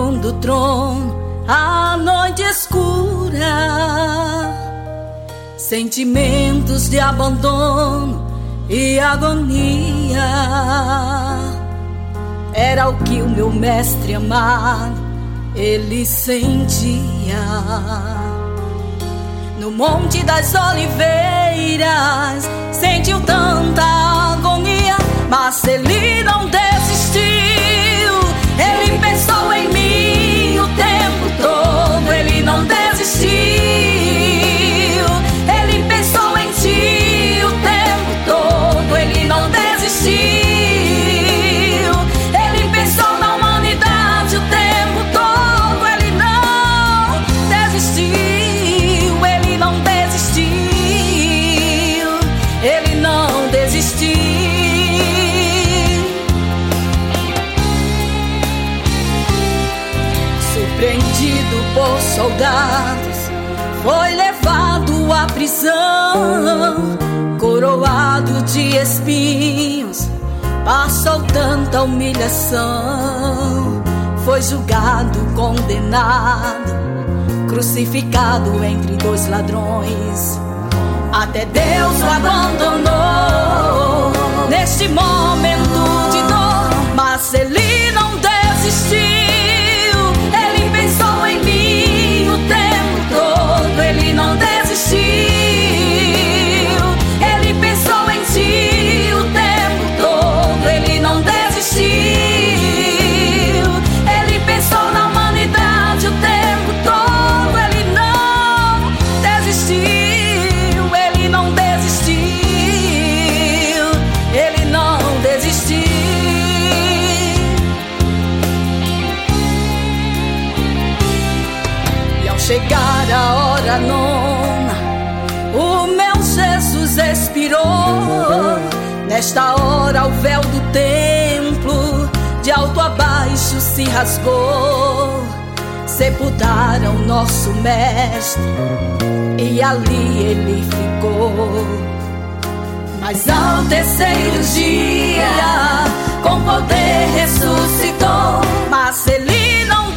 do trono, a noite escura, sentimentos de abandono e agonia. Era o que o meu mestre amado, ele sentia. No Monte das Oliveiras sentiu tanta agonia, mas ele não desistiu. Ele pensou em mim o tempo todo, ele não desistiu. Ele pensou em ti o tempo todo, ele não desistiu. Ele pensou na humanidade o tempo todo, ele não desistiu. Ele não desistiu. Ele não desistiu. Surpreendido por soldados, foi levado à prisão, coroado de espinhos, passou tanta humilhação. Foi julgado, condenado, crucificado entre dois ladrões. Até Deus o abandonou neste momento de dor, mas ele não desistiu. Ele pensou em mim o tempo todo, ele não desistiu. Ele pensou em ti o tempo todo, ele não desistiu. Ele pensou na humanidade o tempo todo, ele não desistiu. Ele não desistiu. Ele não desistiu. E ao chegar a hora nona, o meu Jesus expirou. Nesta hora o véu do templo de alto a baixo se rasgou. Sepultaram nosso mestre e ali ele ficou. Mas ao terceiro dia com poder ressuscitou. Mas ele não